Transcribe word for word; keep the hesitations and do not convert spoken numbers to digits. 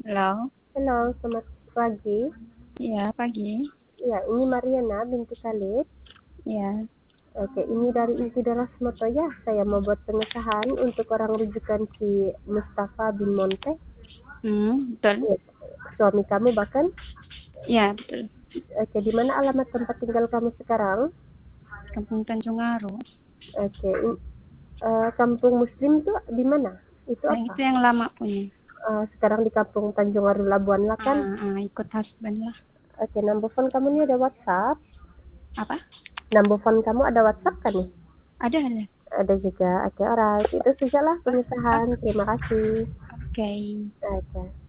Halo. Halo, selamat pagi. Iya, pagi. Iya, ini Mariana binti Khalid. Iya. Oke, ini dari Inti Daras Moto ya. Saya mau buat pengesahan untuk orang rujukan si Mustafa bin Monte. Hmm, betul. Iya, suami kamu bahkan. Iya, betul. Oke, di mana alamat tempat tinggal kamu sekarang? Kampung Tanjung Aru. Oke, in, uh, kampung Muslim tuh di mana? Itu Yang apa? itu yang lama punya. Uh, sekarang di Kampung Tanjung Aru Labuan Lakan. Ah, ah, ikut husband lah. Oke, number phone kamu ini ada WhatsApp? Apa? Number phone kamu ada WhatsApp kan nih? Ada, ada. Ada juga. Oke, alright. Itu sajalah Ah, pengesahan. Terima kasih. Oke. Oke.